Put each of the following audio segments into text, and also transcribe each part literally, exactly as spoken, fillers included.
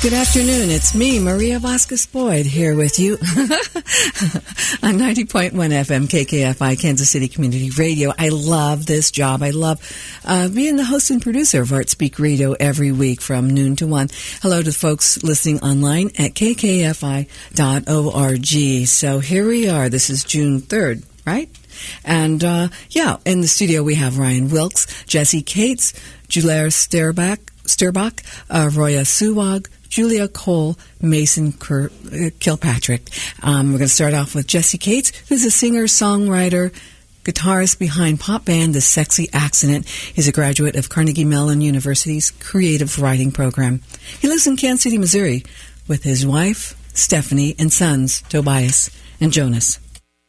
Good afternoon. It's me, Maria Vasquez-Boyd, here with you on ninety point one F M K K F I, Kansas City Community Radio. I love this job. I love uh, being the host and producer of Art Speak Radio every week from noon to one. Hello to folks listening online at k k f i dot org. So here we are. This is June third, right? And, uh, yeah, in the studio we have Ryan Wilkes, Jesse Cates, Julaire Sterbach, Sterbach uh, Roya Suwag, Julia Cole, Mason Ker- Kilpatrick. Um, we're going to start off with Jesse Cates, who's a singer, songwriter, guitarist behind pop band The Sexy Accident. He's a graduate of Carnegie Mellon University's creative writing program. He lives in Kansas City, Missouri, with his wife, Stephanie, and sons, Tobias and Jonas.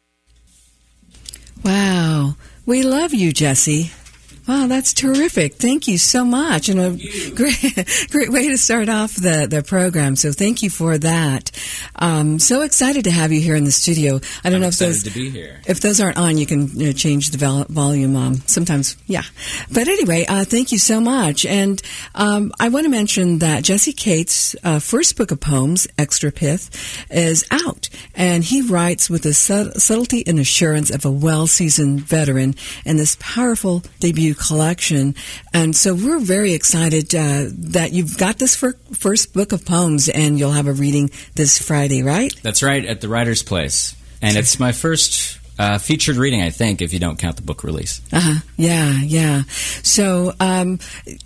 Wow. We love you, Jesse. Wow, that's terrific. Thank you so much. And a great, great way to start off the, the program. So thank you for that. Um, so excited to have you here in the studio. I don't I'm know if those to be here. If those aren't on, you can you know, change the vol- volume. Um, sometimes, yeah. But anyway, uh, thank you so much. And um, I want to mention that Jesse Cates' uh, first book of poems, Extra Pith, is out, and he writes with the sub- subtlety and assurance of a well-seasoned veteran in this powerful debut collection. And so we're very excited uh, that you've got this fir- first book of poems, and you'll have a reading this Friday, right? That's right, at the Writer's Place. And it's my first uh, featured reading, I think, if you don't count the book release. Uh-huh. Yeah, yeah. So um,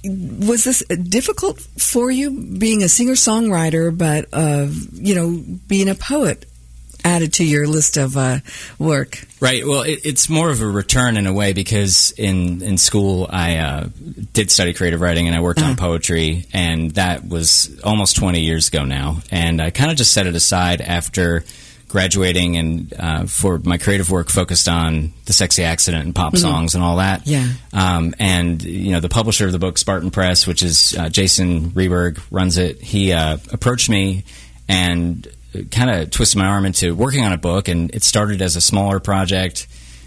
was this difficult for you, being a singer-songwriter, but, uh, you know, being a poet added to your list of uh, work? Right. Well, it, it's more of a return in a way, because in, in school I uh, did study creative writing, and I worked uh-huh. on poetry, and that was almost twenty years ago now. And I kind of just set it aside after graduating, and uh, for my creative work focused on The Sexy Accident and pop mm-hmm. songs and all that. Yeah. Um, and, you know, the publisher of the book, Spartan Press, which is uh, Jason Reberg, runs it, he uh, approached me and kind of twisted my arm into working on a book, and it started as a smaller project,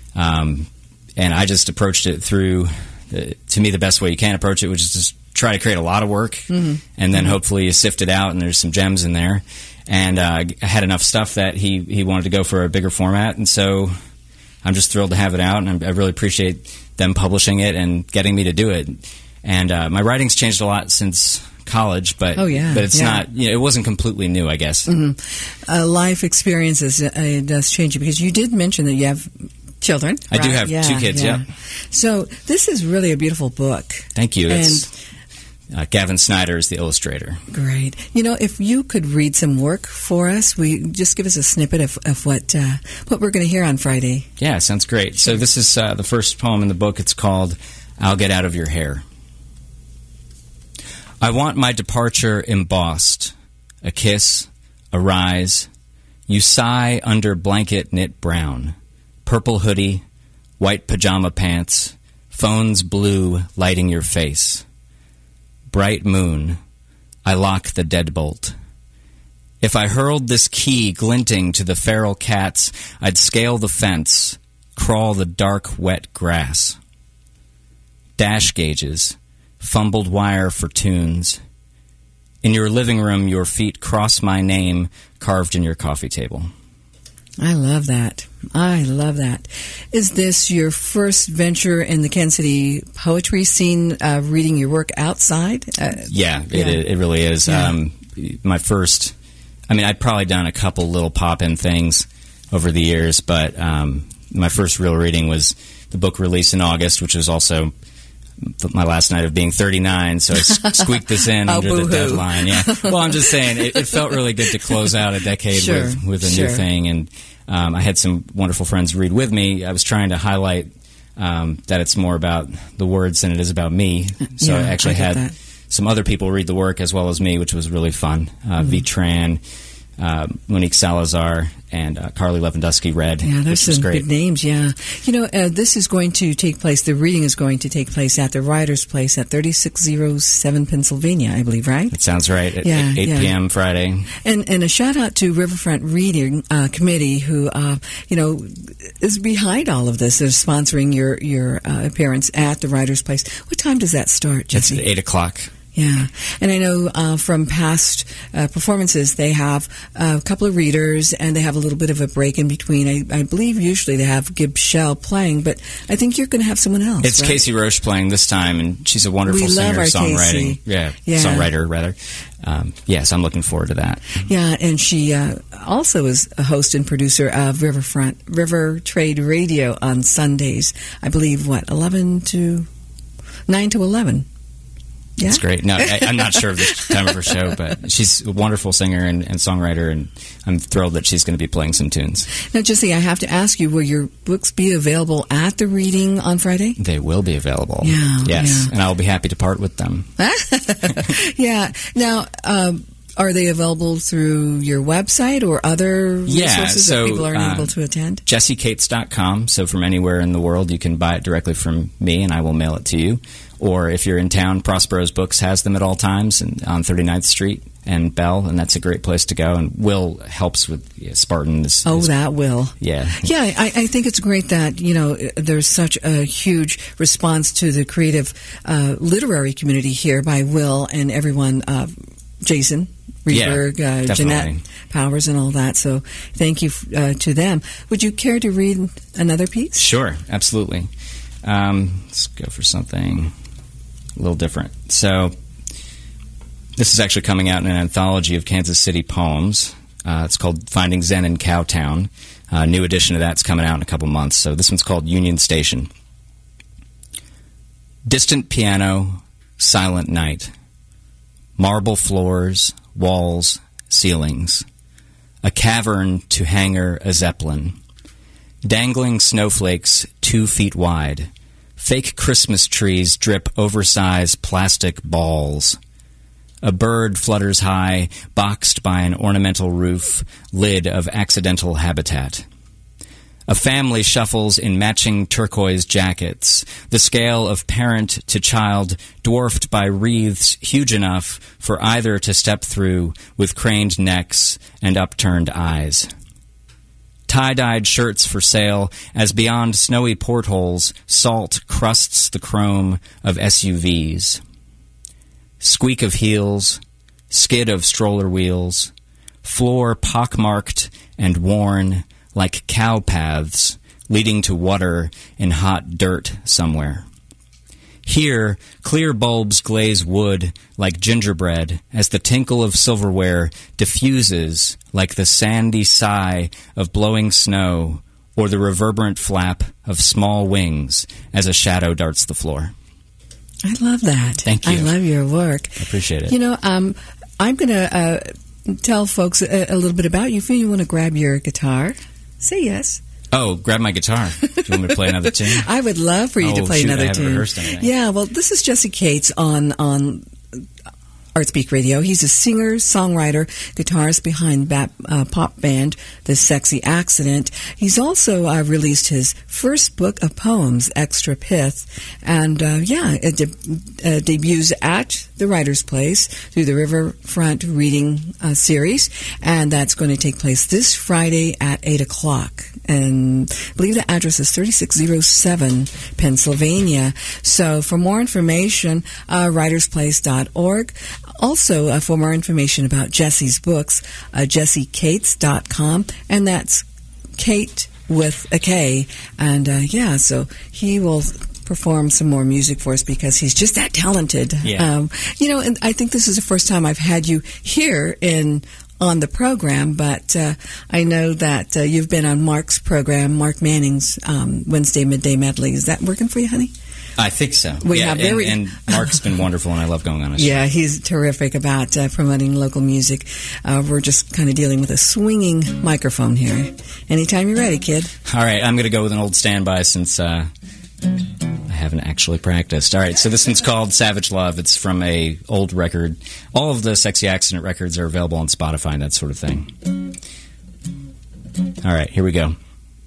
um, and I just approached it through, the, to me, the best way you can approach it, which is just try to create a lot of work, mm-hmm. and then mm-hmm. hopefully you sift it out, and there's some gems in there. And uh, I had enough stuff that he, he wanted to go for a bigger format, and so I'm just thrilled to have it out, and I'm, I really appreciate them publishing it and getting me to do it. And uh, my writing's changed a lot since college, but oh, yeah, but it's yeah. not, you know, it wasn't completely new, I guess. Mm-hmm. Uh, life experiences uh, it does change you, because you did mention that you have children. I right? do have yeah, two kids, yeah. yeah. So this is really a beautiful book. Thank you. And it's, uh, Gavin Snyder is the illustrator. Great. You know, if you could read some work for us, we just give us a snippet of, of what uh, what we're going to hear on Friday. Yeah, sounds great. So this is uh, the first poem in the book. It's called I'll Get Out of Your Hair. I want my departure embossed, a kiss, a rise. You sigh under blanket knit brown, purple hoodie, white pajama pants, phone's blue lighting your face. Bright moon, I lock the deadbolt. If I hurled this key glinting to the feral cats, I'd scale the fence, crawl the dark, wet grass. Dash gauges, fumbled wire for tunes. In your living room, your feet cross my name carved in your coffee table. I love that. I love that. Is this your first venture in the Kansas City poetry scene, uh, reading your work outside? Uh, yeah, yeah. It, it really is. Yeah. Um, my first, I mean, I'd probably done a couple little pop-in things over the years, but um, my first real reading was the book released in August, which was also my last night of being thirty-nine, so I squeaked this in oh, under boo-hoo. the deadline. Yeah, well, I'm just saying it, it felt really good to close out a decade sure, with, with a sure. new thing, and um, I had some wonderful friends read with me. I was trying to highlight um, that it's more about the words than it is about me. So yeah, I actually I had that. some other people read the work as well as me, which was really fun. Uh, mm-hmm. V. Tran, uh, Monique Salazar, and uh, Carly Lewandowski read. Yeah, there's some great. big names, yeah. You know, uh, this is going to take place, the reading is going to take place at the Writer's Place at thirty-six oh seven Pennsylvania, I believe, right? That sounds right, at yeah, eight yeah. p.m. Friday. And and a shout-out to Riverfront Reading uh, Committee, who, uh, you know, is behind all of this. They're sponsoring your, your uh, appearance at the Writer's Place. What time does that start, Jesse? It's at eight o'clock. Yeah, and I know uh, from past uh, performances they have a couple of readers and they have a little bit of a break in between. I, I believe usually they have Gib Shell playing, but I think you're going to have someone else. It's right? Casey Roche playing this time, and she's a wonderful we singer, love our songwriting, Casey. yeah, yeah, songwriter rather. Um, yes, I'm looking forward to that. Yeah, and she uh, also is a host and producer of Riverfront River Trade Radio on Sundays. I believe what eleven to nine to eleven. Yeah? That's great. No, I, I'm not sure of the time of her show, but she's a wonderful singer and, and songwriter, and I'm thrilled that she's going to be playing some tunes. Now, Jesse, I have to ask you, will your books be available at the reading on Friday? They will be available. Yeah. Yes, yeah. and I'll be happy to part with them. Yeah. Now, um, are they available through your website or other yeah, resources so, that people are uh, able to attend? Jesse Cates dot com. So from anywhere in the world, you can buy it directly from me, and I will mail it to you. Or if you're in town, Prospero's Books has them at all times and on thirty-ninth Street and Bell, and that's a great place to go. And Will helps with yeah, Spartan. Is, Oh, is, that Will. Yeah. Yeah, I, I think it's great that, you know, there's such a huge response to the creative uh, literary community here by Will and everyone, uh, Jason Reberg, yeah, uh, Jeanette Powers, and all that. So thank you uh, to them. Would you care to read another piece? Sure, absolutely. Um, let's go for something a little different. So this is actually coming out in an anthology of Kansas City poems. Uh, it's called Finding Zen in Cowtown. A uh, new edition of that's coming out in a couple months. So this one's called Union Station. Distant piano, silent night. Marble floors, walls, ceilings. A cavern to hangar a zeppelin. Dangling snowflakes two feet wide. Fake Christmas trees drip oversized plastic balls. A bird flutters high, boxed by an ornamental roof, lid of accidental habitat. A family shuffles in matching turquoise jackets, the scale of parent to child dwarfed by wreaths huge enough for either to step through with craned necks and upturned eyes. Tie-dyed shirts for sale as beyond snowy portholes salt crusts the chrome of S U Vs. Squeak of heels, skid of stroller wheels, floor pockmarked and worn like cow paths leading to water in hot dirt somewhere. Here, clear bulbs glaze wood like gingerbread as the tinkle of silverware diffuses like the sandy sigh of blowing snow or the reverberant flap of small wings as a shadow darts the floor. I love that. Thank you. I love your work. I appreciate it. You know, um, I'm going to uh, tell folks a, a little bit about you. If you want to grab your guitar, say yes. Oh, grab my guitar. Do you want me to play another tune? I would love for you oh, to play shoot, another I haven't tune. rehearsed anything. Yeah, well, this is Jesse Cates on on Artspeak Radio. He's a singer, songwriter, guitarist behind bat, uh, pop band The Sexy Accident. He's also uh, released his first book of poems, Extra Pith, and uh, yeah, it de- uh, debuts at the Writer's Place through the Riverfront Reading uh, series, and that's going to take place this Friday at eight o'clock. And I believe the address is thirty-six oh seven Pennsylvania. So for more information, uh, writers place dot org. Also, uh, for more information about Jesse's books, uh, Jesse Cates dot com, and that's Kate with a K. And uh, yeah, so he will perform some more music for us because he's just that talented. Yeah. Um, you know, and I think this is the first time I've had you here in on the program, but uh, I know that uh, you've been on Mark's program, Mark Manning's um, Wednesday Midday Medley. Is that working for you, honey? I think so. We yeah, have and, very- and Mark's been wonderful, and I love going on his show. Yeah, he's terrific about uh, promoting local music. Uh, we're just kind of dealing with a swinging microphone here. Anytime you're ready, kid. All right, I'm going to go with an old standby since uh, I haven't actually practiced. All right, so this one's called Savage Love. It's from a old record. All of the Sexy Accident records are available on Spotify and that sort of thing. All right, here we go.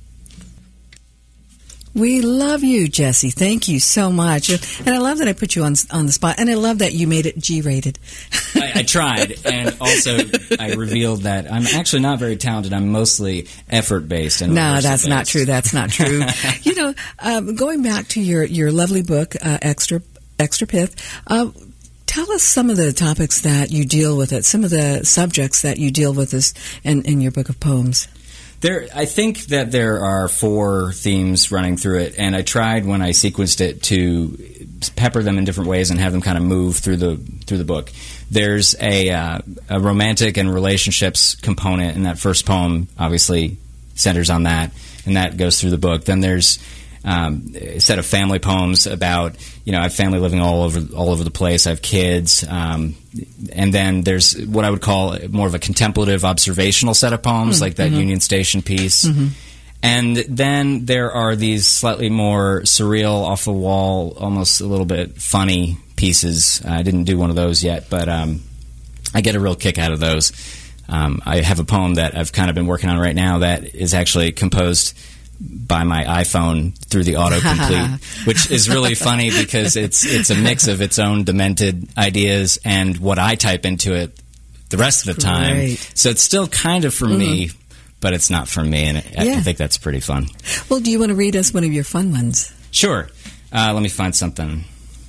We love you, Jesse. Thank you so much. And I love that I put you on on the spot. And I love that you made it G-rated. I, I tried, and also I revealed that I'm actually not very talented. I'm mostly effort-based. And No, that's not rehearsal-based. true. That's not true. You know, um, going back to your, your lovely book, uh, Extra Extra Pith, uh, tell us some of the topics that you deal with, it, some of the subjects that you deal with this in, in your book of poems. There, I think that there are four themes running through it, and I tried when I sequenced it to pepper them in different ways and have them kind of move through the through the book. There's a, uh, a romantic and relationships component in that first poem, obviously centers on that, and that goes through the book. Then there's um, a set of family poems about, you know, I have family living all over all over the place. I have kids, um, and then there's what I would call more of a contemplative, observational set of poems, mm-hmm. like that mm-hmm. Union Station piece. Mm-hmm. And then there are these slightly more surreal, off the wall, almost a little bit funny pieces. I didn't do one of those yet, but um, I get a real kick out of those. Um, I have a poem that I've kind of been working on right now that is actually composed by my iPhone through the autocomplete, which is really funny because it's it's a mix of its own demented ideas and what I type into it the rest of the time. Great. So it's still kind of for mm-hmm. me, but it's not for me, and I, yeah. I think that's pretty fun. Well, do you want to read us one of your fun ones? Sure. Uh, let me find something.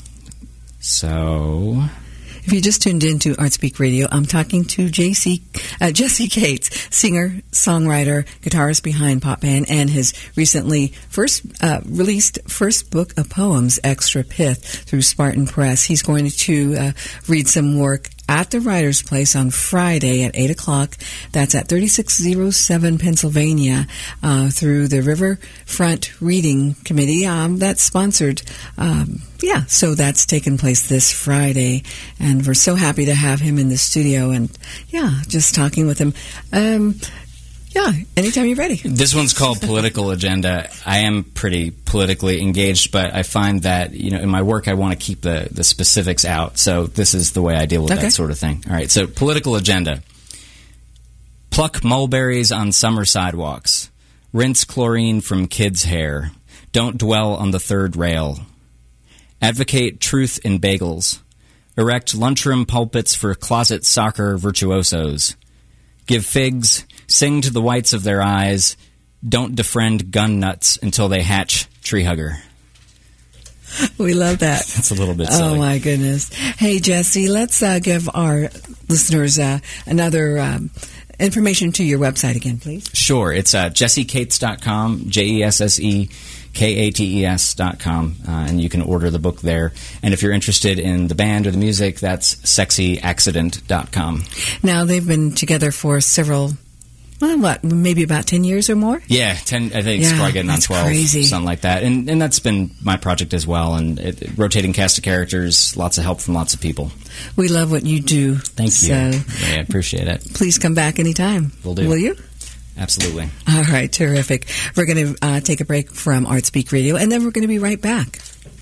So... If you just tuned into ArtSpeak Radio, I'm talking to J C, uh, Jesse Cates, singer, songwriter, guitarist behind Pop Band, and his recently first uh, released first book of poems, Extra Pith, through Spartan Press. He's going to uh, read some work at the Writer's Place on Friday at eight o'clock. That's at thirty-six oh seven Pennsylvania, uh, through the Riverfront Reading Committee. Um, that's sponsored. Um, yeah, so that's taking place this Friday. And we're so happy to have him in the studio and, yeah, just talking with him. Um, yeah, anytime you're ready. This one's called Political Agenda. I am pretty politically engaged, but I find that, you know, in my work I want to keep the, the specifics out. So this is the way I deal with okay. that sort of thing. All right, so Political Agenda. Pluck mulberries on summer sidewalks. Rinse chlorine from kids' hair. Don't dwell on the third rail. Advocate truth in bagels. Erect lunchroom pulpits for closet soccer virtuosos. Give figs. Sing to the whites of their eyes. Don't defriend gun nuts until they hatch tree hugger. We love that. That's a little bit silly. Oh, my goodness. Hey, Jesse, let's uh, give our listeners uh, another um, information to your website again, please. Sure. It's uh, jesse cates dot com, J E S S E K A T E S dot com, uh, and you can order the book there. And if you're interested in the band or the music, that's sexy accident dot com. Now, they've been together for several... Well, what, maybe about ten years or more? Yeah, ten. I think yeah, it's probably getting on twelve, crazy. Something like that. And and that's been my project as well. And it, it, rotating cast of characters, lots of help from lots of people. We love what you do. Thank so you. Yeah, I appreciate it. Please come back anytime. Will do. Will you? Absolutely. All right, terrific. We're going to uh, take a break from ArtSpeak Radio, and then we're going to be right back.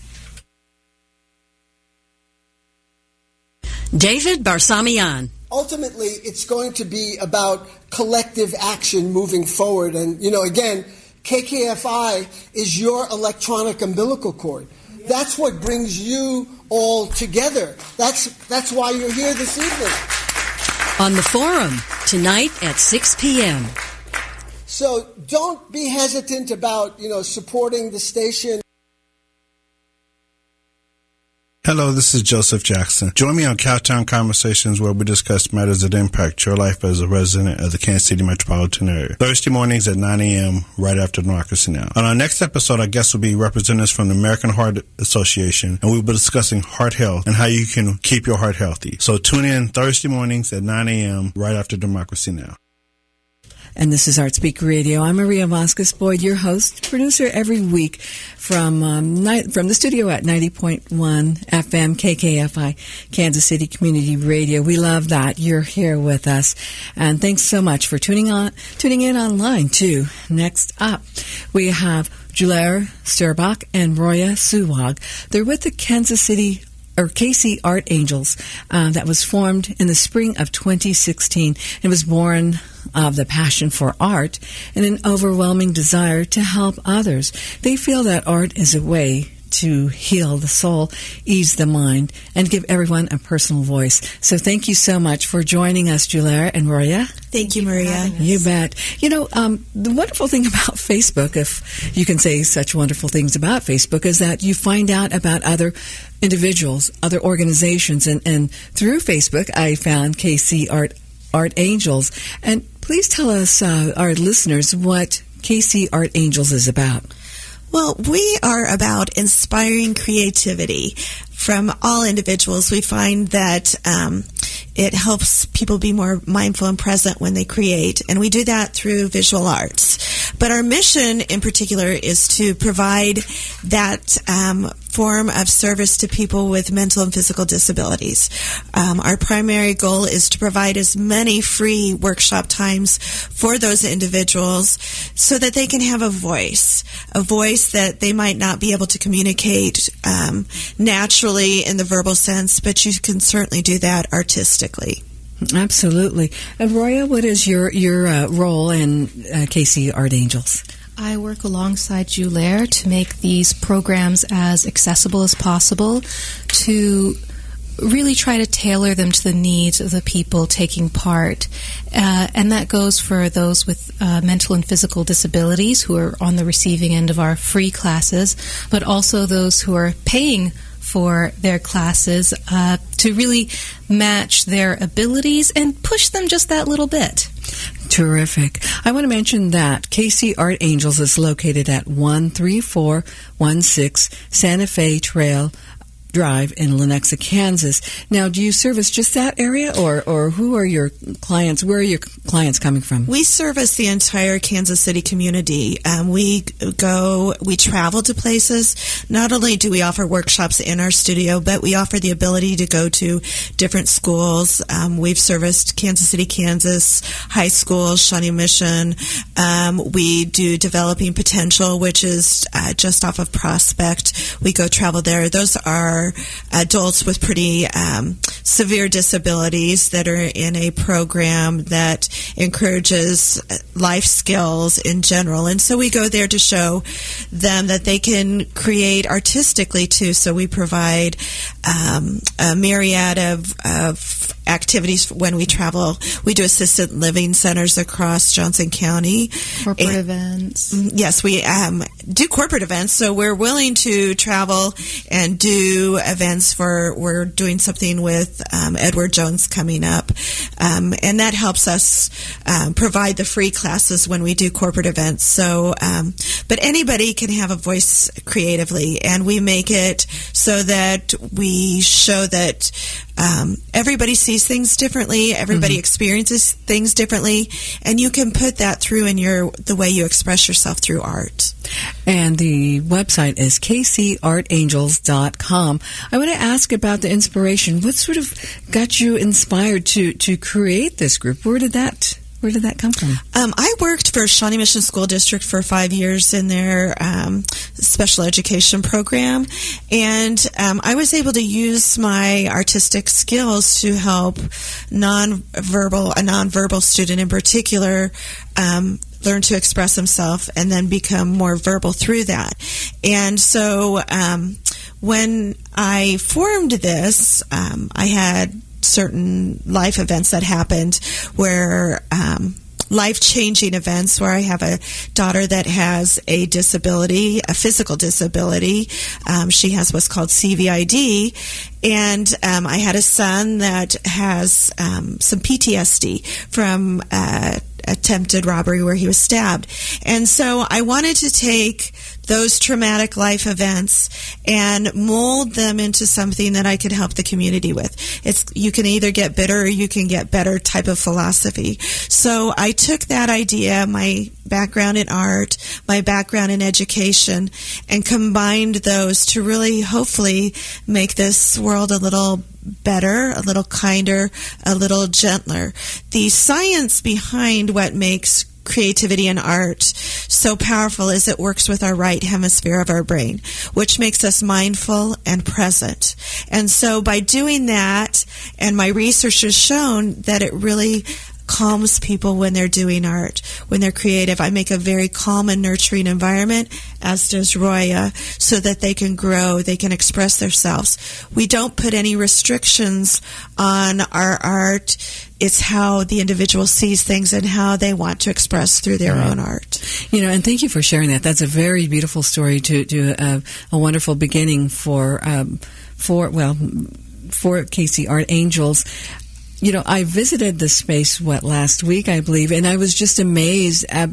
David Barsamian. Ultimately, it's going to be about collective action moving forward. And, you know, again, K K F I is your electronic umbilical cord. That's what brings you all together. That's that's why you're here this evening. On the Forum, tonight at six p.m. So don't be hesitant about, you know, supporting the station. Hello, this is Joseph Jackson. Join me on Cowtown Conversations, where we discuss matters that impact your life as a resident of the Kansas City metropolitan area. Thursday mornings at nine a.m., right after Democracy Now! On our next episode, our guests will be representatives from the American Heart Association, and we'll be discussing heart health and how you can keep your heart healthy. So tune in Thursday mornings at nine a.m., right after Democracy Now! And this is ArtSpeak Radio. I'm Maria Vasquez-Boyd, your host, producer every week from um, ni- from the studio at ninety point one F M K K F I, Kansas City Community Radio. We love that you're here with us. And thanks so much for tuning on, tuning in online, too. Next up, we have Julair Sturbach and Roya Suwag. They're with the Kansas City or K C Art Angels, uh, that was formed in the spring of twenty sixteen. It was born of the passion for art and an overwhelming desire to help others. They feel that art is a way to heal the soul, ease the mind, and give everyone a personal voice. So thank you so much for joining us, Julia and Roya. Thank you, Maria. You bet. You know, um, the wonderful thing about Facebook, if you can say such wonderful things about Facebook, is that you find out about other individuals, other organizations, and, and through Facebook, I found K C Art Art Angels. And please tell us, uh, our listeners, what K C Art Angels is about. Well, we are about inspiring creativity from all individuals. We find that um, it helps people be more mindful and present when they create, and we do that through visual arts. But our mission in particular is to provide that um, form of service to people with mental and physical disabilities. Um, our primary goal is to provide as many free workshop times for those individuals so that they can have a voice, a voice that they might not be able to communicate um, naturally in the verbal sense, but you can certainly do that artistically. Absolutely. And Roya, what is your, your uh, role in uh, K C Art Angels? I work alongside Julia to make these programs as accessible as possible, to really try to tailor them to the needs of the people taking part. Uh, and that goes for those with uh, mental and physical disabilities who are on the receiving end of our free classes, but also those who are paying for their classes uh, to really match their abilities and push them just that little bit. Terrific. I want to mention that K C Art Angels is located at one three four one six Santa Fe Trail Drive in Lenexa, Kansas. Now, do you service just that area, or, or who are your clients? Where are your clients coming from? We service the entire Kansas City community. Um, we go, we travel to places. Not only do we offer workshops in our studio, but we offer the ability to go to different schools. Um, we've serviced Kansas City, Kansas high schools, Shawnee Mission. Um, we do Developing Potential, which is uh, just off of Prospect. We go travel there. Those are adults with pretty um, severe disabilities that are in a program that encourages life skills in general. And so we go there to show them that they can create artistically too. So we provide um, a myriad of, of activities when we travel. We do assisted living centers across Johnson County. Corporate and, events. Yes, we um, do corporate events. So we're willing to travel and do events for, we're doing something with um, Edward Jones coming up. Um, and that helps us um, provide the free classes when we do corporate events. So, um, but anybody can have a voice creatively, and we make it so that we show that Um, everybody sees things differently. Everybody mm-hmm. experiences things differently, and you can put that through in your the way you express yourself through art. And the website is k c art angels dot com. I want to ask about the inspiration. What sort of got you inspired to to create this group? Where did that Where did that come from? Um, I worked for Shawnee Mission School District for five years in their um, special education program, and um, I was able to use my artistic skills to help nonverbal, a nonverbal student in particular, um, learn to express himself and then become more verbal through that. And so um, when I formed this, um, I had certain life events that happened where um, life-changing events where I have a daughter that has a disability, a physical disability. Um, she has what's called C V I D, and um, I had a son that has um, some P T S D from uh, attempted robbery where he was stabbed. And so I wanted to take those traumatic life events and mold them into something that I could help the community with. It's you can either get bitter or you can get better type of philosophy. So I took that idea, my background in art, my background in education, and combined those to really hopefully make this world a little better, a little kinder, a little gentler. The science behind what makes creativity and art so powerful is it works with our right hemisphere of our brain, which makes us mindful and present. And so by doing that, and my research has shown that it really calms people when they're doing art, when they're creative. I make a very calm and nurturing environment, as does Roya, so that they can grow, they can express themselves. We don't put any restrictions on our art. It's how the individual sees things and how they want to express through their right. own art. You know, and thank you for sharing that. That's a very beautiful story to, to uh, a wonderful beginning for, um, for well, for K C Art Angels. You know, I visited the space, what, last week, I believe, and I was just amazed at,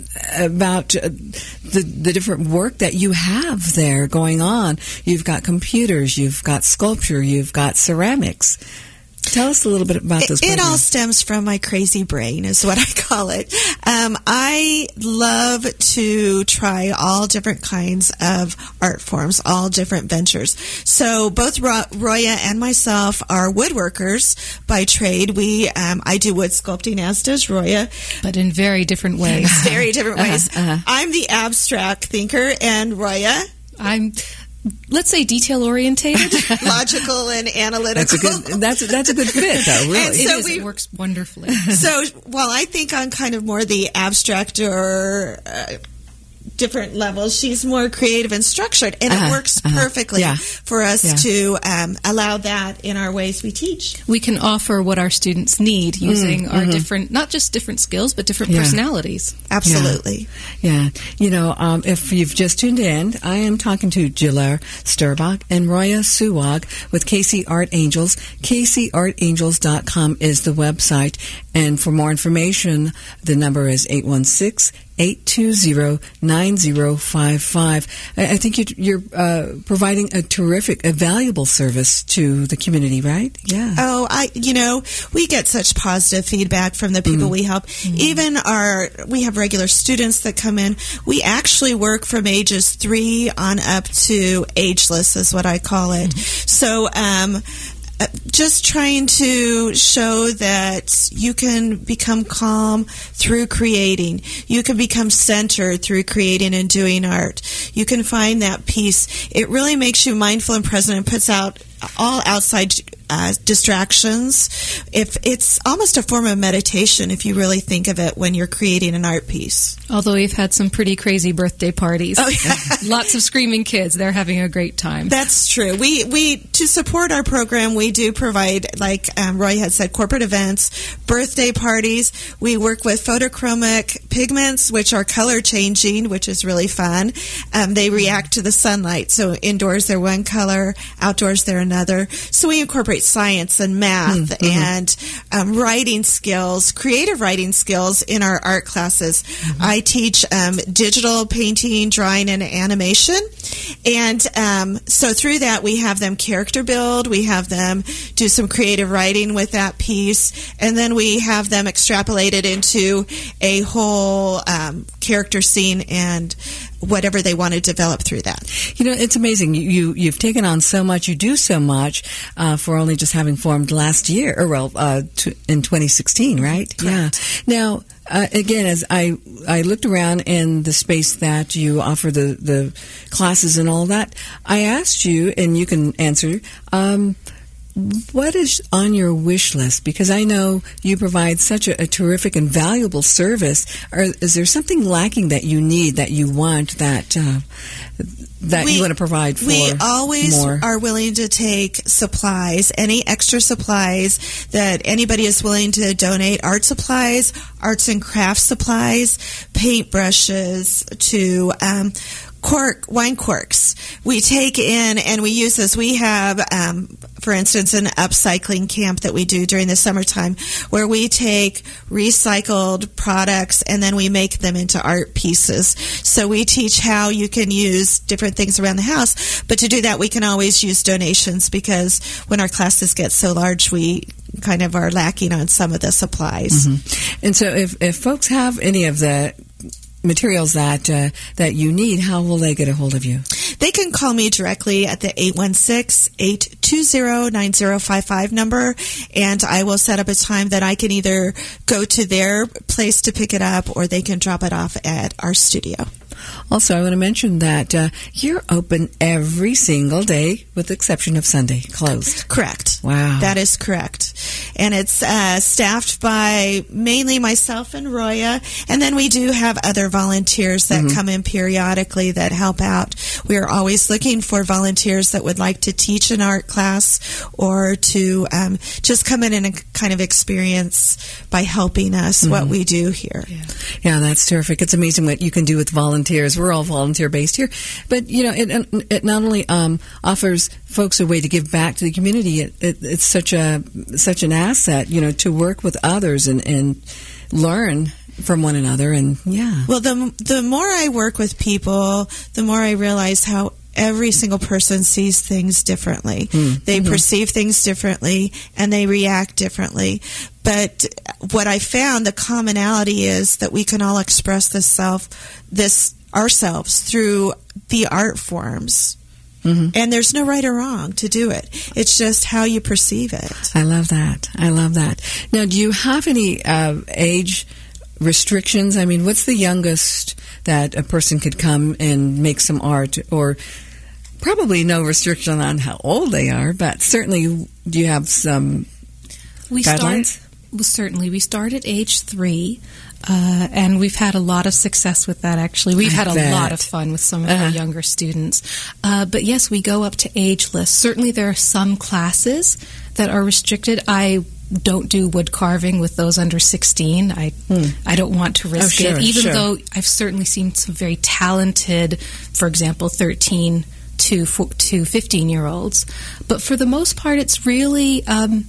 about uh, the the different work that you have there going on. You've got computers, you've got sculpture, you've got ceramics. Tell us a little bit about this. It, it all stems from my crazy brain, is what I call it. Um, I love to try all different kinds of art forms, all different ventures. So both Ro- Roya and myself are woodworkers by trade. We, um, I do wood sculpting, as does Roya, but in very different ways. Very different ways. Uh-huh, uh-huh. I'm the abstract thinker, and Roya, I'm, let's say, detail orientated, logical and analytical. That's a good. That's that's a good fit, though. Really, And it so is. we- It works wonderfully. So, while I think on kind of more the abstract or uh, different levels, she's more creative and structured, and Uh-huh, it works uh-huh. perfectly Yeah. for us Yeah. to um, allow that in our ways we teach. We can offer what our students need using Mm, our mhm. different, not just different skills, but different Yeah. personalities. Absolutely. Yeah. You know, um, if you've just tuned in, I am talking to Giller Sturbach and Roya Suwag with K C Art Angels. K C art angels dot com is the website. And for more information, the number is eight one six, eight two zero, nine zero five five. I, I think you're, you're uh, providing a terrific, a valuable service to the community, right? Yeah. Oh, I, you know, we get such positive feedback from the people we help. Even our, we have regular students that come in. We actually work from ages three on up to ageless, is what I call it. So, um, Uh, just trying to show that you can become calm through creating. You can become centered through creating and doing art. You can find that peace. It really makes you mindful and present and puts out all outside uh, distractions. If it's almost a form of meditation, if you really think of it, when you're creating an art piece. Although we've had some pretty crazy birthday parties. Oh, yeah. Lots of screaming kids. They're having a great time. That's true. We we to support our program, we do provide, like um, Roy had said, corporate events, birthday parties. We work with photochromic pigments, which are color changing, which is really fun. Um, they react to the sunlight. So indoors they're one color, outdoors they're another. So we incorporate science and math Mm-hmm. and um, writing skills, creative writing skills in our art classes. Mm-hmm. I teach um, digital painting, drawing, and animation. And um, so through that, we have them character build. We have them do some creative writing with that piece. And then we have them extrapolate it into a whole um, character scene and whatever they want to develop through that. You know, it's amazing. You, you, you've taken on so much. You do so much uh, for only just having formed last year, or well, uh, t- in twenty sixteen, right? Correct. Yeah. Now, uh, again, as I I looked around in the space that you offer the, the classes and all that, I asked you, and you can answer, um, what is on your wish list? Because I know you provide such a, a terrific and valuable service. Or is there something lacking that you need, that you want, that uh, that We- you want to provide for We always more? are willing to take supplies, any extra supplies that anybody is willing to donate, art supplies, arts and crafts supplies, paintbrushes, to um, cork, wine corks. We take in and we use this. We have, um, for instance, an upcycling camp that we do during the summertime where we take recycled products and then we make them into art pieces. So we teach how you can use different things around the house. But to do that, we can always use donations, because when our classes get so large, we kind of are lacking on some of the supplies. Mm-hmm. And so if, if folks have any of the materials that uh, that you need, how will they get a hold of you? They can call me directly at the eight one six, eight two zero, nine zero five five number, and I will set up a time that I can either go to their place to pick it up or they can drop it off at our studio. Also, I want to mention that uh, you're open every single day with the exception of Sunday, closed. Correct. Wow. That is correct. And it's uh, staffed by mainly myself and Roya. And then we do have other volunteers that mm-hmm. come in periodically that help out. We're always looking for volunteers that would like to teach an art class or to um, just come in and kind of experience by helping us mm-hmm. what we do here. Yeah. yeah, that's terrific. It's amazing what you can do with volunteers. We're all volunteer-based here. But, you know, it, it not only um, offers folks a way to give back to the community, it, it, it's such a such an asset, you know, to work with others and, and learn from one another. And, yeah. Well, the, the more I work with people, the more I realize how every single person sees things differently. Mm. They mm-hmm. perceive things differently, and they react differently. But what I found, the commonality is that we can all express this self, this ourselves through the art forms. Mm-hmm. And there's no right or wrong to do it. It's just how you perceive it. I love that. I love that. Now, do you have any uh, age restrictions? I mean, what's the youngest that a person could come and make some art? Or probably no restriction on how old they are, but certainly do you have some we guidelines? Start, well, certainly. We start at age three. Uh, and we've had a lot of success with that, actually. We've I had a bet. lot of fun with some of uh-huh. our younger students. Uh, but yes, we go up to ageless. Certainly there are some classes that are restricted. I don't do wood carving with those under sixteen. I hmm. I don't want to risk oh, sure, it, even sure. though I've certainly seen some very talented, for example, thirteen to fifteen-year-olds. But for the most part, it's really um,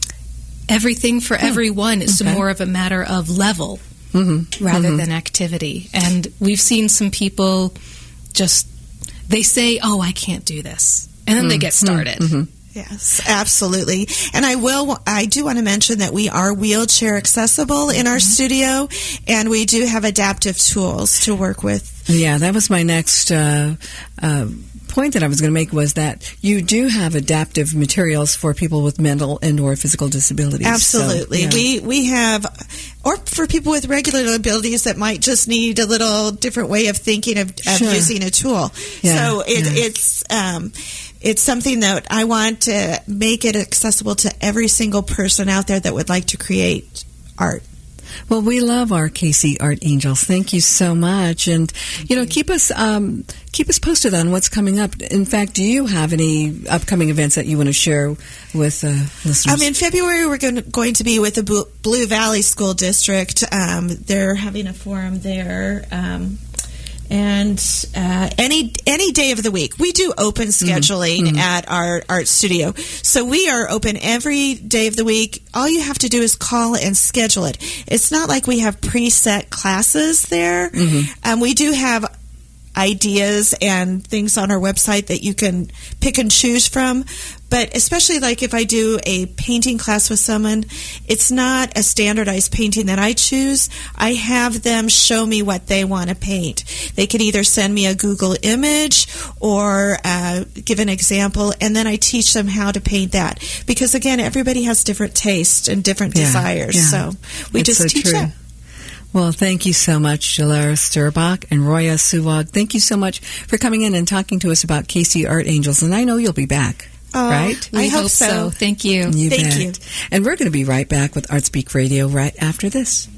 everything for hmm. everyone. It's okay. more of a matter of level. Mm-hmm. rather mm-hmm. than activity. And we've seen some people just, they say, oh, I can't do this. And then mm-hmm. they get started. Mm-hmm. Yes, absolutely. And I will, I do want to mention that we are wheelchair accessible in our mm-hmm. studio, and we do have adaptive tools to work with. Yeah, that was my next uh, uh, point that I was going to make, was that you do have adaptive materials for people with mental and or physical disabilities. Absolutely. So, yeah. We we have, or for people with regular abilities that might just need a little different way of thinking of, of sure. using a tool. Yeah. So it, yeah. it's um, it's something that I want to make it accessible to every single person out there that would like to create art. Well, we love our K C Art Angels. Thank you so much, and you know, keep us um, keep us posted on what's coming up. In fact, do you have any upcoming events that you want to share with uh, listeners? Um, in February, we're going to, going to be with the Blue Valley School District. Um, they're having a forum there. Um, And uh, any any day of the week. We do open scheduling mm-hmm. at our art studio. So we are open every day of the week. All you have to do is call and schedule it. It's not like we have preset classes there. Mm-hmm. Um, we do have ideas and things on our website that you can pick and choose from. But especially like if I do a painting class with someone, it's not a standardized painting that I choose. I have them show me what they want to paint. They can either send me a Google image or uh, give an example, and then I teach them how to paint that. Because, again, everybody has different tastes and different yeah, desires. Yeah. So we it's just so teach true. that. Well, thank you so much, Jalera Sturbach and Roya Suwag. Thank you so much for coming in and talking to us about K C Art Angels. And I know you'll be back. Oh, right? We I hope hope so. so. Thank you. you Thank bet. you. And we're going to be right back with ArtSpeak Radio right after this.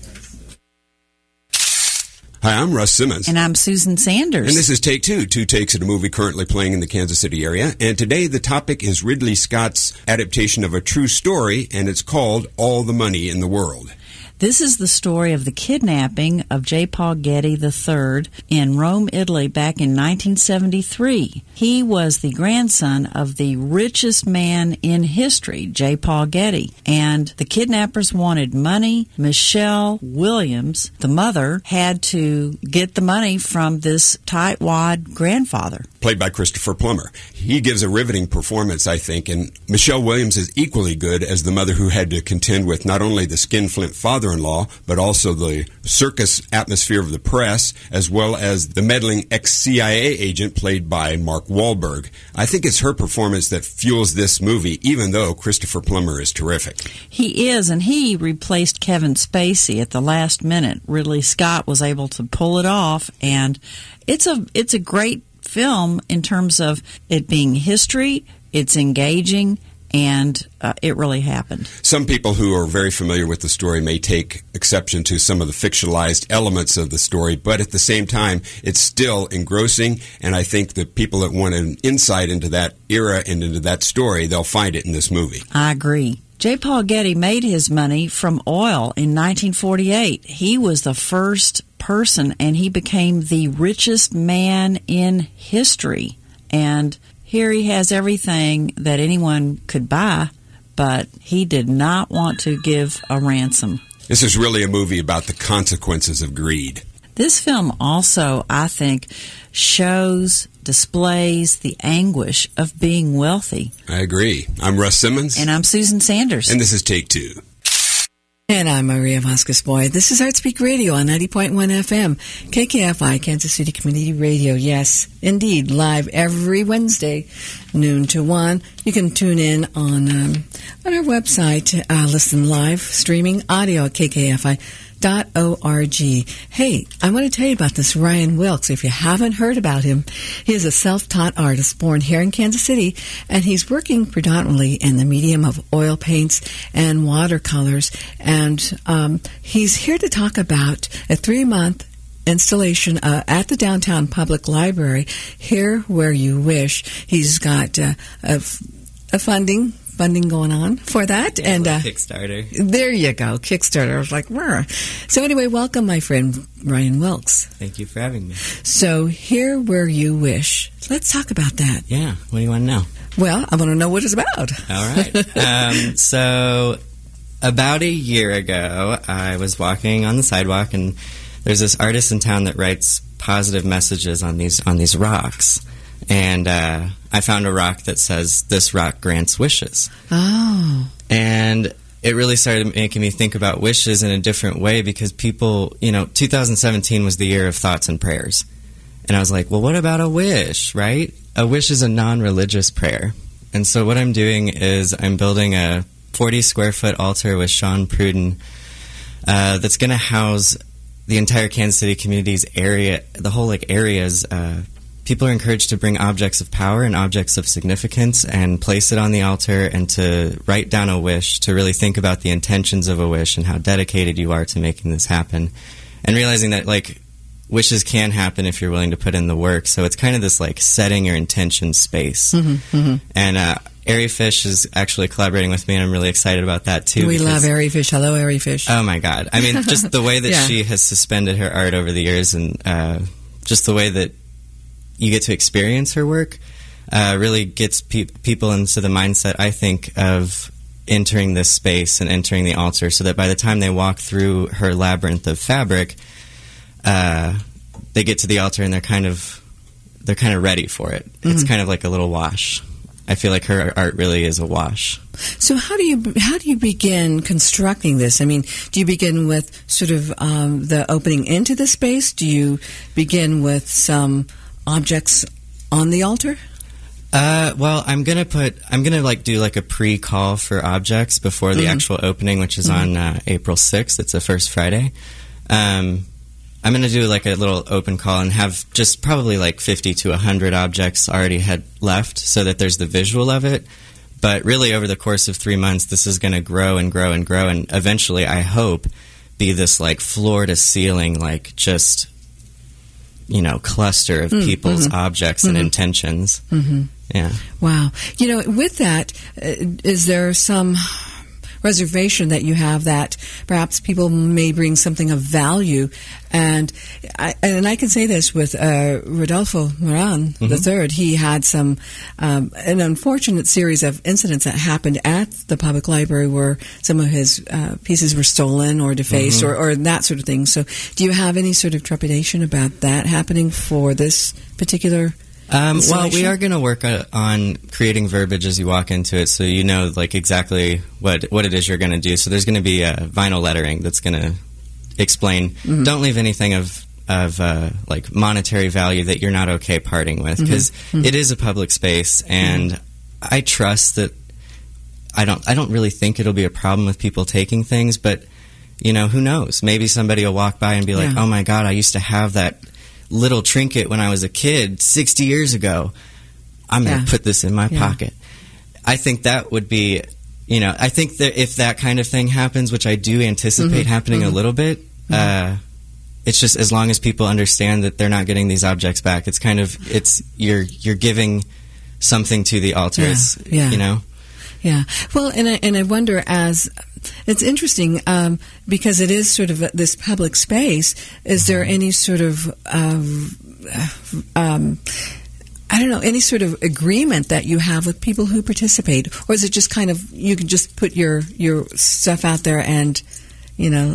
Hi, I'm Russ Simmons. And I'm Susan Sanders. And this is Take Two, two takes at a movie currently playing in the Kansas City area. And today the topic is Ridley Scott's adaptation of a true story, and it's called All the Money in the World. This is the story of the kidnapping of J. Paul Getty the third in Rome, Italy back in nineteen seventy-three. He was the grandson of the richest man in history, J. Paul Getty. And the kidnappers wanted money. Michelle Williams, the mother, had to get the money from this tightwad grandfather. Played by Christopher Plummer. He gives a riveting performance, I think, and Michelle Williams is equally good as the mother who had to contend with not only the skinflint father-in-law, but also the circus atmosphere of the press, as well as the meddling ex-C I A agent played by Mark Wahlberg. I think it's her performance that fuels this movie, even though Christopher Plummer is terrific. He is, and he replaced Kevin Spacey at the last minute. Ridley Scott was able to pull it off, and it's a it's a great film in terms of it being history, it's engaging, and uh, it really happened. Some people who are very familiar with the story may take exception to some of the fictionalized elements of the story, but at the same time, it's still engrossing, and I think that people that want an insight into that era and into that story, they'll find it in this movie. I agree. J. Paul Getty made his money from oil in nineteen forty-eight. He was the first person, and he became the richest man in history. And here he has everything that anyone could buy, but he did not want to give a ransom. This is really a movie about the consequences of greed. This film also, I think, shows, displays the anguish of being wealthy. I agree. I'm Russ Simmons. And I'm Susan Sanders. And this is Take Two. And I'm Maria Vasquez-Boyd. This is ArtSpeak Radio on ninety point one F M, K K F I, Kansas City Community Radio. Yes, indeed, live every Wednesday, noon to one. You can tune in on um, on our website, uh, listen live, streaming audio at K K F I dot org. Hey, I want to tell you about this Ryan Wilkes. If you haven't heard about him, he is a self-taught artist born here in Kansas City, and he's working predominantly in the medium of oil paints and watercolors. And um, he's here to talk about a three-month installation uh, at the Downtown Public Library, Here Where You Wish. He's got uh, a, a funding funding going on for that. Yeah, and uh, Kickstarter. There you go, Kickstarter. I was like, Rrr. So anyway, welcome, my friend Ryan Wilkes. Thank you for having me. So Here Where You Wish. Let's talk about that. Yeah, what do you want to know? Well, I want to know what it's about. All right. um, so about a year ago, I was walking on the sidewalk, and there's this artist in town that writes positive messages on these on these rocks. And uh, I found a rock that says, "This rock grants wishes." Oh. And it really started making me think about wishes in a different way, because people, you know, two thousand seventeen was the year of thoughts and prayers. And I was like, well, what about a wish, right? A wish is a non-religious prayer. And so what I'm doing is I'm building a forty square foot altar with Sean Pruden uh, that's going to house the entire Kansas City community's area, the whole like area's uh people are encouraged to bring objects of power and objects of significance and place it on the altar, and to write down a wish, to really think about the intentions of a wish and how dedicated you are to making this happen, and realizing that like wishes can happen if you're willing to put in the work. So it's kind of this like setting your intention space. Mm-hmm, mm-hmm. And uh, Airy Fish is actually collaborating with me, and I'm really excited about that too. We because, love Airy Fish. Hello, Airy Fish. Oh my God. I mean, just the way that Yeah. she has suspended her art over the years, and uh, just the way that you get to experience her work uh, really gets pe- people into the mindset, I think, of entering this space and entering the altar, so that by the time they walk through her labyrinth of fabric, uh, they get to the altar and they're kind of they're kind of ready for it. Mm-hmm. It's kind of like a little wash. I feel like her art really is a wash. So how do you how do you begin constructing this? I mean, do you begin with sort of um, the opening into the space? Do you begin with some objects on the altar? Uh, well, I'm gonna put I'm gonna like do like a pre-call for objects before the Mm-hmm. actual opening, which is Mm-hmm. on uh, April sixth. It's the first Friday. Um, I'm gonna do like a little open call and have just probably like fifty to one hundred objects already had left, so that there's the visual of it. But really, over the course of three months, this is gonna grow and grow and grow, and eventually, I hope, be this like floor to ceiling, like just, you know, cluster of Mm, people's mhm. objects Mhm. and intentions. Mm-hmm. Yeah. Wow. You know, with that, uh, is there some reservation that you have that perhaps people may bring something of value? And I, and I can say this with uh, Rodolfo Moran Mm-hmm. the third. He had some um, an unfortunate series of incidents that happened at the public library where some of his uh, pieces were stolen or defaced Mm-hmm. or, or that sort of thing. So do you have any sort of trepidation about that happening for this particular Um, well, we installation? are going to work uh, on creating verbiage as you walk into it, so you know like exactly what what it is you're going to do. So there's going to be a vinyl lettering that's going to explain. Mhm. Don't leave anything of of uh, like monetary value that you're not okay parting with, because Mhm. it is a public space, and I trust that. I don't. I don't really think it'll be a problem with people taking things, but you know, who knows? Maybe somebody will walk by and be like, Yeah. "Oh my God, I used to have that little trinket when I was a kid sixty years ago. I'm going to Yeah. put this in my Yeah. pocket." I think that would be, you know, I think that if that kind of thing happens, which I do anticipate Mm-hmm. happening Mm-hmm. a little bit, Mm-hmm. uh, it's just as long as people understand that they're not getting these objects back, it's kind of, it's, you're, you're giving something to the altar, Yeah, it's, yeah. you know? Yeah. Well, and I, and I wonder, as it's interesting um, because it is sort of a, this public space. Is there any sort of um, um, I don't know, any sort of agreement that you have with people who participate, or is it just kind of you can just put your your stuff out there and you know?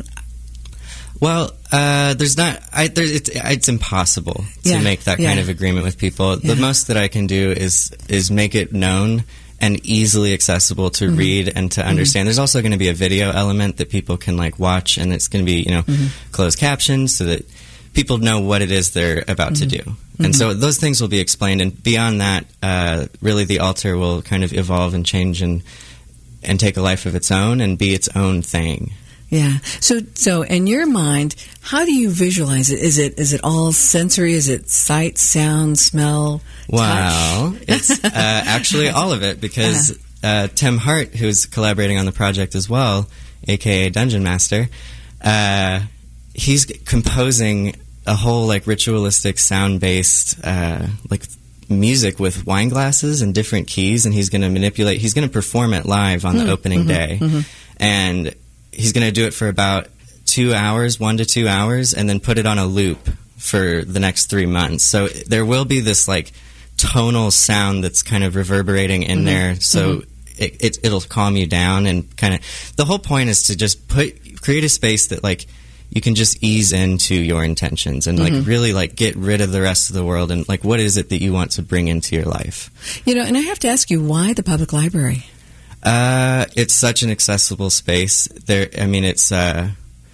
Well, uh, there's not. I, there, it's, it's impossible to Yeah, make that yeah. kind of agreement with people. Yeah. The most that I can do is is make it known and easily accessible to Mm-hmm. read and to understand. There's also going to be a video element that people can like watch, and it's going to be you know Mm-hmm. closed captions so that people know what it is they're about Mm-hmm. to do. And so those things will be explained. And beyond that, uh, really, the altar will kind of evolve and change and and take a life of its own and be its own thing. Yeah. So, so in your mind, how do you visualize it? Is it is it all sensory? Is it sight, sound, smell? Wow. touch? It's uh, actually all of it because uh, Tim Hart, who's collaborating on the project as well, aka Dungeon Master, uh, he's composing a whole like ritualistic sound-based uh, like music with wine glasses and different keys, and he's going to manipulate. He's going to perform it live on the opening mm-hmm, day, mm-hmm. and he's going to do it for about two hours, one to two hours, and then put it on a loop for the next three months. So there will be this like tonal sound that's kind of reverberating in Mm-hmm. there. So Mm-hmm. it, it it'll calm you down and kind of. The whole point is to just put create a space that like you can just ease into your intentions and like Mm-hmm. really like get rid of the rest of the world and like what is it that you want to bring into your life. You know, and I have to ask you, why the public library? Uh, it's such an accessible space. There, I mean, it's uh,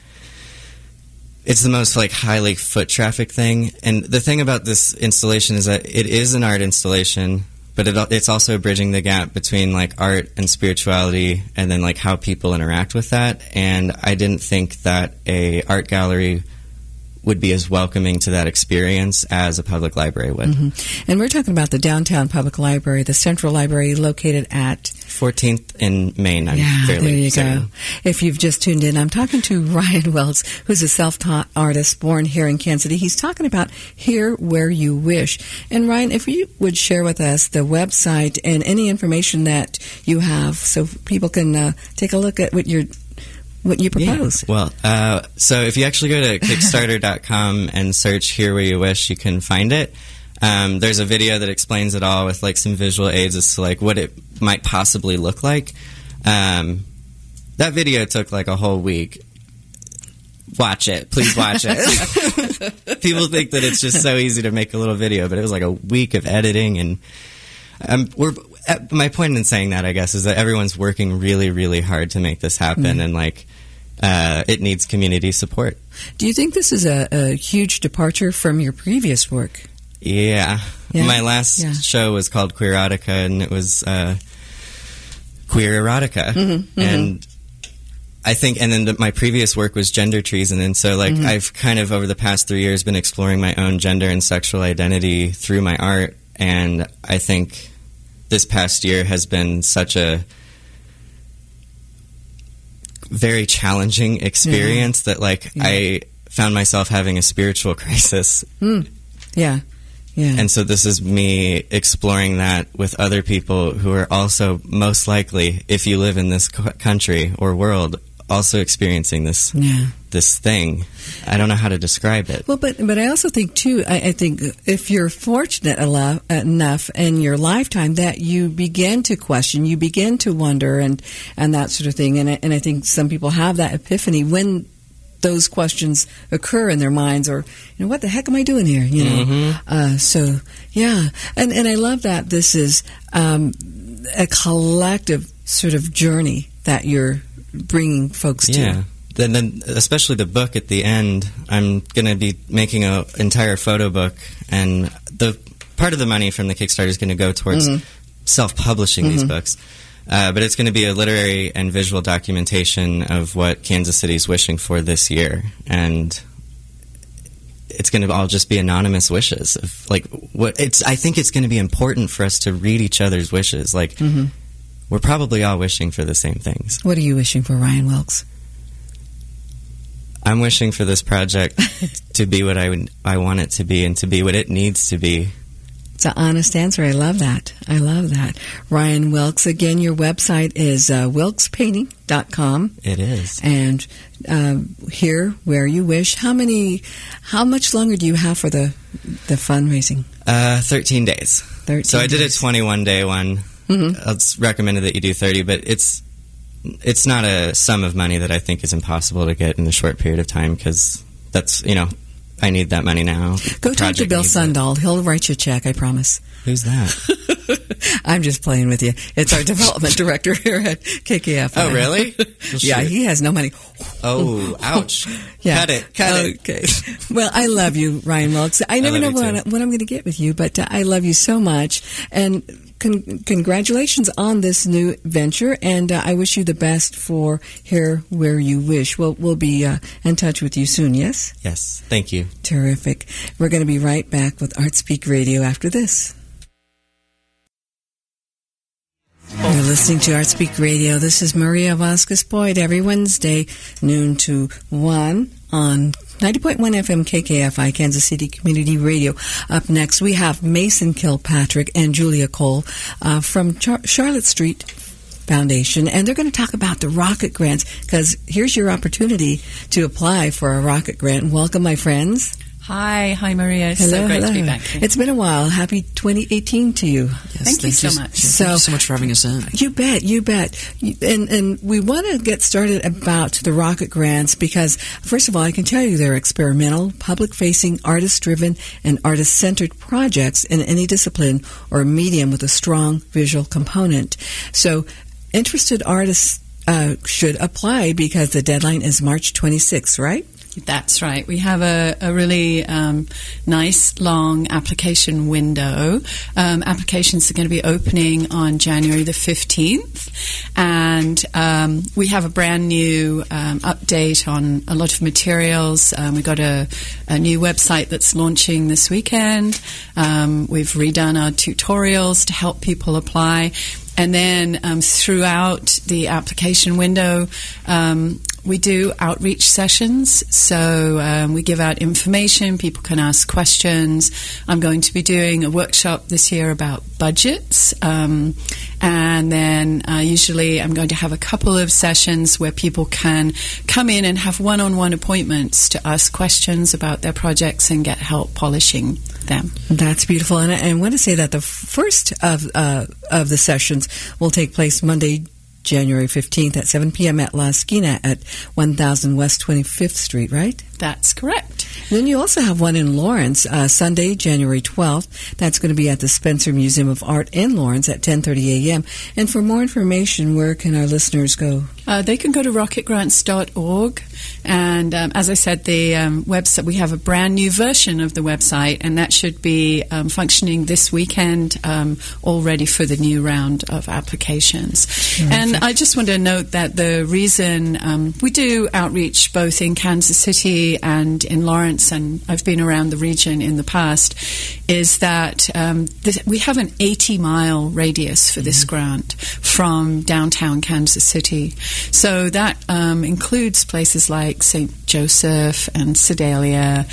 it's the most like highly foot traffic thing. And the thing about this installation is that it is an art installation, but it, it's also bridging the gap between like art and spirituality, and then like how people interact with that. And I didn't think that a art gallery would be as welcoming to that experience as a public library would. Mm-hmm. And we're talking about the downtown public library, the central library located at fourteenth in Main, I'm yeah, fairly there you certain. go. If you've just tuned in, I'm talking to Ryan Wells, who's a self-taught artist born here in Kansas City. He's talking about Here Where You Wish. And Ryan, if you would share with us the website and any information that you have so people can uh, take a look at what you're what you propose. Yeah. Well, uh, so if you actually go to Kickstarter dot com and search Here Where You Wish, you can find it. Um, there's a video that explains it all with like some visual aids as to like what it might possibly look like. Um, that video took like a whole week. Watch it. Please watch it. People think that it's just so easy to make a little video, but it was like a week of editing. And um, we're at, my point in saying that, I guess, is that everyone's working really, really hard to make this happen. Mm-hmm. And like, uh, it needs community support. Do you think this is a, a huge departure from your previous work? Yeah. Yeah? My last Yeah. show was called Queer Erotica, and it was uh, queer erotica. Mm-hmm, mm-hmm. And I think, and then the, my previous work was gender treason, and so like Mm-hmm. I've kind of over the past three years been exploring my own gender and sexual identity through my art, and I think this past year has been such a very challenging experience that like Yeah. I found myself having a spiritual crisis. Mm. Yeah. Yeah. And so this is me exploring that with other people who are also most likely, if you live in this co- country or world, also experiencing this yeah. this thing. I don't know how to describe it. Well, but but I also think too. I, I think if you're fortunate enough, enough in your lifetime that you begin to question, you begin to wonder, and and that sort of thing. And I, and I think some people have that epiphany when those questions occur in their minds, or you know, what the heck am I doing here? You know. Mm-hmm. Uh, so yeah, and and I love that this is um, a collective sort of journey that you're bringing folks to. Yeah. Then, then, especially the book at the end, I'm going to be making an entire photo book, and the part of the money from the Kickstarter is going to go towards Mhm. self-publishing these Mhm. books. Uh, but it's going to be a literary and visual documentation of what Kansas City's wishing for this year, and it's going to all just be anonymous wishes. Of, like what it's, I think it's going to be important for us to read each other's wishes. Like, Mhm. we're probably all wishing for the same things. What are you wishing for, Ryan Wilkes? I'm wishing for this project to be what I would, I want it to be and to be what it needs to be. It's an honest answer. I love that. I love that. Ryan Wilkes, again, your website is uh, wilkes painting dot com. It is. And uh, here, where you wish. How many, how much longer do you have for the the fundraising? Uh, thirteen days. thirteen So I did a days. twenty-one day one. Mm-hmm. It's recommended that you do thirty, but it's it's not a sum of money that I think is impossible to get in a short period of time, because that's, you know, I need that money now. Go The talk to project Bill needs it. Sundahl. He'll write you a check, I promise. Who's that? I'm just playing with you. It's our development director here at K K F I. Oh, really? Yeah, he has no money. Oh, ouch. Yeah. Cut it. Cut it. Okay. Well, I love you, Ryan Wilkes. I never love know you what, too. what I'm going to get with you, but uh, I love you so much. And con- congratulations on this new venture. And uh, I wish you the best for Here Where You Wish. We'll, we'll be uh, in touch with you soon, yes? Yes. Thank you. Terrific. We're going to be right back with ArtSpeak Radio after this. You're listening to ArtSpeak Radio. This is Maria Vasquez Boyd every Wednesday, noon to one on ninety point one F M K K F I, Kansas City Community Radio. Up next, we have Mason Kilpatrick and Julia Cole uh, from Char- Charlotte Street Foundation, and they're going to talk about the rocket grants, because here's your opportunity to apply for a rocket grant. Welcome, my friends. Hi, hi Maria. It's Hello, so great hello. to be back here. It's been a while. Happy twenty eighteen to you. Yes, thank you so much. So, Thank you so much for having us in. You bet, you bet. You- And and we want to get started about the rocket grants because, first of all, I can tell you they're experimental, public-facing, artist-driven, and artist-centered projects in any discipline or medium with a strong visual component. So interested artists uh, should apply because the deadline is March twenty-sixth, right? That's right. We have a, a really um, nice, long application window. Um, applications are going to be opening on January the fifteenth. And um, we have a brand new um, update on a lot of materials. Um, we've got a, a new website that's launching this weekend. Um, we've redone our tutorials to help people apply. And then um, throughout the application window, um, we do outreach sessions. So um, we give out information. People can ask questions. I'm going to be doing a workshop this year about budgets. Um, and then uh, usually I'm going to have a couple of sessions where people can come in and have one-on-one appointments to ask questions about their projects and get help polishing them. That's beautiful. And I, I want to say that the first of uh, of the sessions will take place Monday, January fifteenth at seven p.m. at La Esquina at one thousand West twenty-fifth Street, right? That's correct. Then you also have one in Lawrence, uh, Sunday, January twelfth. That's going to be at the Spencer Museum of Art in Lawrence at ten thirty a.m. And for more information, where can our listeners go? Uh, they can go to rocket grants dot org. And um, as I said, the um, website, we have a brand new version of the website, and that should be um, functioning this weekend, um, all ready for the new round of applications. Terrific. And I just want to note that the reason um, we do outreach both in Kansas City and in Lawrence, and I've been around the region in the past, is that um, this, we have an eighty mile radius for this grant from downtown Kansas City. So that um, includes places like Saint Joseph and Sedalia,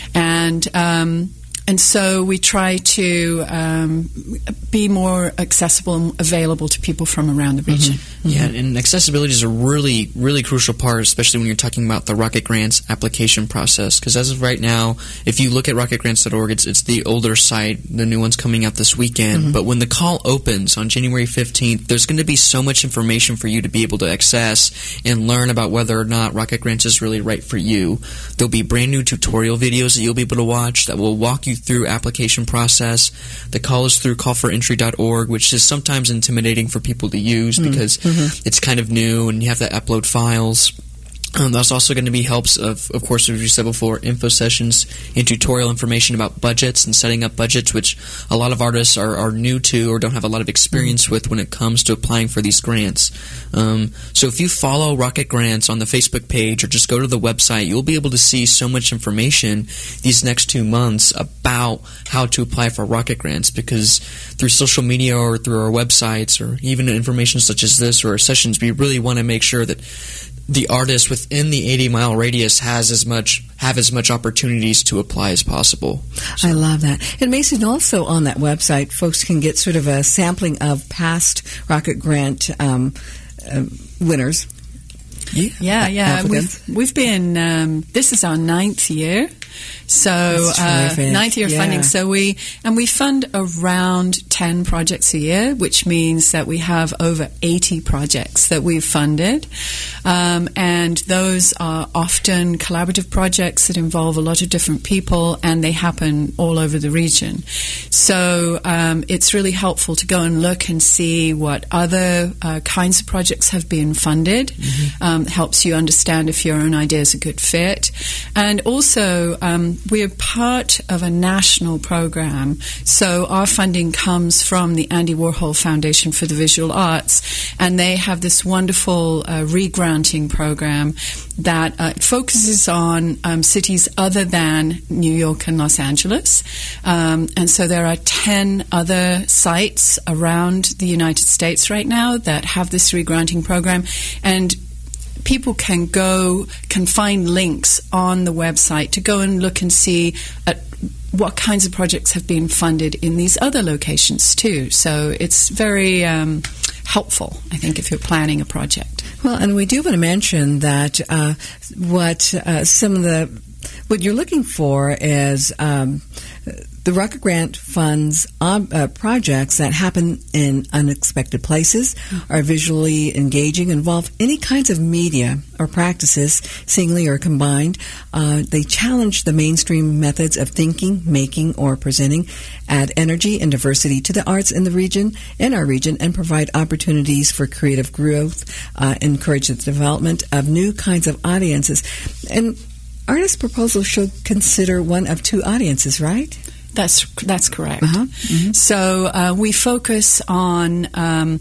and um, and so we try to um, be more accessible and available to people from around the region. Mm-hmm. Yeah, and accessibility is a really, really crucial part, especially when you're talking about the Rocket Grants application process. Because as of right now, if you look at rocket grants dot org, it's, it's the older site. The new one's coming out this weekend. Mm-hmm. But when the call opens on January fifteenth, there's going to be so much information for you to be able to access and learn about whether or not Rocket Grants is really right for you. There'll be brand new tutorial videos that you'll be able to watch that will walk you through application process. The call is through call for entry dot org, which is sometimes intimidating for people to use mm-hmm. because mm-hmm. it's kind of new and you have to upload files. Um, that's also going to be helps of, of course, as we said before, info sessions and tutorial information about budgets and setting up budgets, which a lot of artists are, are new to or don't have a lot of experience with when it comes to applying for these grants. Um, so if you follow Rocket Grants on the Facebook page or just go to the website, you'll be able to see so much information these next two months about how to apply for Rocket Grants, because through social media or through our websites or even information such as this or our sessions, we really want to make sure that the artist within the eighty mile radius has as much have as much opportunities to apply as possible. So. I love that. And Mason, also on that website, folks can get sort of a sampling of past Rocket Grant um, uh, winners. Yeah, yeah. yeah. We've, we've been, um, this is our ninth year. So uh, ninth year yeah. funding. So we and we fund around ten projects a year, which means that we have over eighty projects that we've funded, um, and those are often collaborative projects that involve a lot of different people, and they happen all over the region. So um, it's really helpful to go and look and see what other uh, kinds of projects have been funded. Mm-hmm. Um, helps you understand if your own idea is a good fit, and also. Um, we're part of a national program, so our funding comes from the Andy Warhol Foundation for the Visual Arts, and they have this wonderful uh, re-granting program that uh, focuses on um, cities other than New York and Los Angeles. Um, and so there are ten other sites around the United States right now that have this re-granting program, and people can go, can find links on the website to go and look and see at what kinds of projects have been funded in these other locations too. So it's very um, helpful, I think, if you're planning a project. Well, and we do want to mention that uh, what uh, some of the what you're looking for is um, the Rocket Grant funds um, uh, projects that happen in unexpected places, mm-hmm. are visually engaging, involve any kinds of media or practices, singly or combined. Uh, they challenge the mainstream methods of thinking, making, or presenting, add energy and diversity to the arts in the region, in our region, and provide opportunities for creative growth, uh, encourage the development of new kinds of audiences. And artist proposals should consider one of two audiences, right? That's that's correct. Uh-huh. Mm-hmm. So uh, we focus on, um,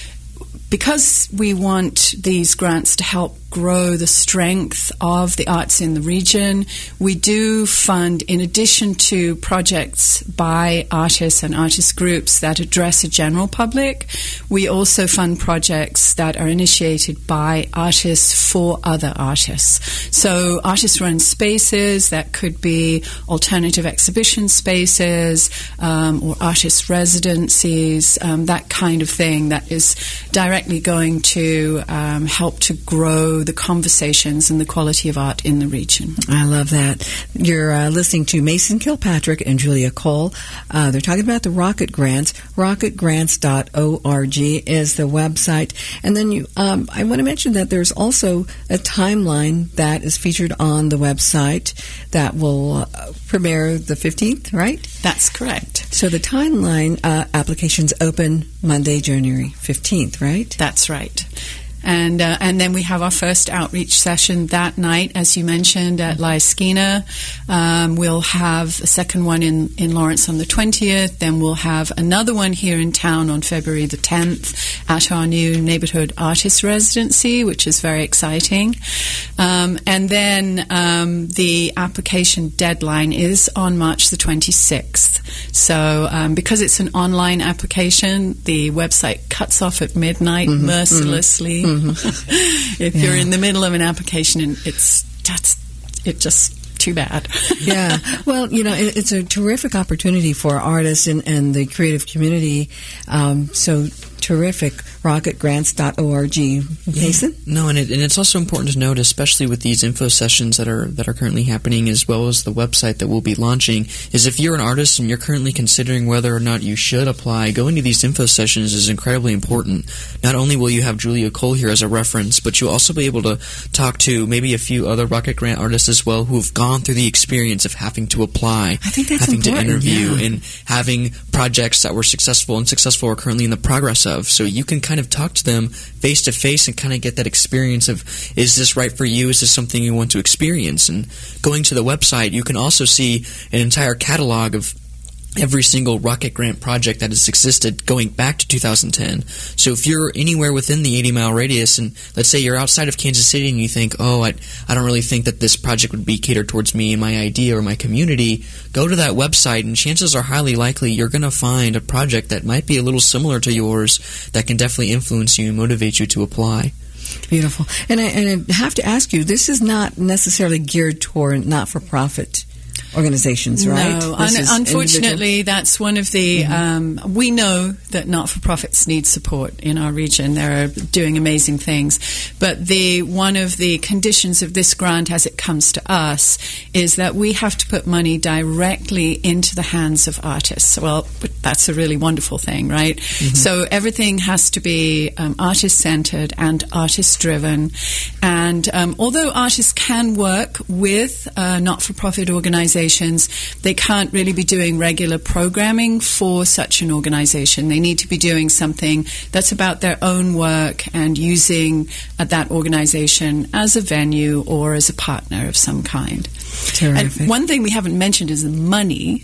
because we want these grants to help grow the strength of the arts in the region, we do fund, in addition to projects by artists and artist groups that address a general public, we also fund projects that are initiated by artists for other artists. So artist-run spaces, that could be alternative exhibition spaces, um, or artist residencies, um, that kind of thing that is directly going to um, help to grow the conversations and the quality of art in the region. I love that. You're uh, listening to Mason Kilpatrick and Julia Cole. Uh, they're talking about the Rocket Grants. rocket grants dot org is the website. And then you, um, I want to mention that there's also a timeline that is featured on the website that will uh, premiere the fifteenth, right? That's correct. So the timeline uh, applications open Monday, January fifteenth, right? That's right. And uh, and then we have our first outreach session that night, as you mentioned, at La Esquina. Um, we'll have a second one in, in Lawrence on the twentieth. Then we'll have another one here in town on February the tenth at our new neighborhood artist residency, which is very exciting. Um, and then um, the application deadline is on March the twenty-sixth. So um, because it's an online application, the website cuts off at midnight mm-hmm, mercilessly. Mm-hmm. Mm-hmm. If yeah. you're in the middle of an application, and it's that's it just too bad. Yeah. Well, you know, it, it's a terrific opportunity for artists and, and the creative community. Um, so terrific. rocket grants dot org. Jason? Yeah. No, and, it, and it's also important to note, especially with these info sessions that are that are currently happening, as well as the website that we'll be launching, is if you're an artist and you're currently considering whether or not you should apply, going to these info sessions is incredibly important. Not only will you have Julia Cole here as a reference, but you'll also be able to talk to maybe a few other Rocket Grant artists as well who have gone through the experience of having to apply, I think that's having important, to interview, yeah. and having projects that were successful and successful or currently in the progress of. So you can kind of talk to them face to face and kind of get that experience of, is this right for you? Is this something you want to experience? And going to the website, you can also see an entire catalog of every single Rocket Grant project that has existed going back to two thousand ten. So if you're anywhere within the eighty mile radius, and let's say you're outside of Kansas City and you think, oh, I, I don't really think that this project would be catered towards me and my idea or my community, go to that website and chances are highly likely you're going to find a project that might be a little similar to yours that can definitely influence you and motivate you to apply. Beautiful. And I, and I have to ask you, this is not necessarily geared toward not-for-profit organizations, right? No, un- unfortunately, individual. That's one of the. Mm-hmm. Um, we know that not-for-profits need support in our region. They're doing amazing things, but the one of the conditions of this grant, as it comes to us, is that we have to put money directly into the hands of artists. Well, that's a really wonderful thing, right? Mm-hmm. So everything has to be um, artist-centered and artist-driven. And um, although artists can work with uh, not-for-profit organizations, they can't really be doing regular programming for such an organization. They need to be doing something that's about their own work and using uh, that organization as a venue or as a partner of some kind. Terrific. And one thing we haven't mentioned is the money.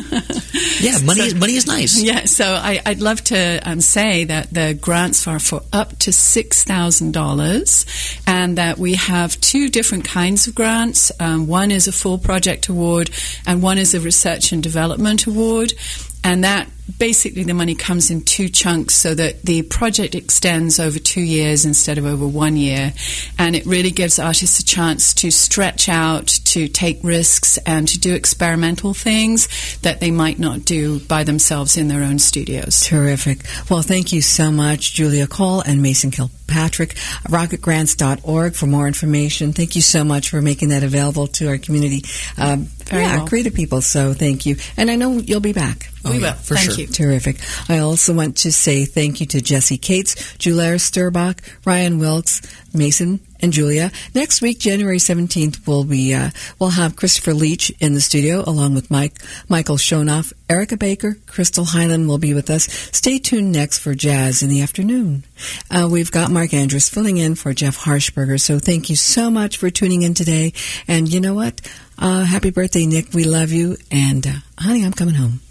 Yeah, money, so, is, money is nice. Yeah, so I, I'd love to um, say that the grants are for up to six thousand dollars and that we have two different kinds of grants. Um, one is a full project award and one is a research and development award. And that basically the money comes in two chunks so that the project extends over two years instead of over one year. And it really gives artists a chance to stretch out, to take risks, and to do experimental things that they might not do by themselves in their own studios. Terrific. Well, thank you so much, Julia Cole and Mason Kilpatrick. rocket grants dot org for more information. Thank you so much for making that available to our community. Um, Very yeah, well. creative people, so thank you. And I know you'll be back. Oh, we yeah, will. for Thank sure. you. Terrific. I also want to say thank you to Jesse Cates, Julaire Sturbach, Ryan Wilkes, Mason, and Julia. Next week, January seventeenth, we'll be uh, we'll have Christopher Leach in the studio along with Mike Michael Shonoff, Erica Baker, Crystal Hyland will be with us. Stay tuned next for Jazz in the Afternoon. Uh, we've got Mark Andrews filling in for Jeff Harshberger. So thank you so much for tuning in today. And you know what? Uh, happy birthday, Nick. We love you. And uh, honey, I'm coming home.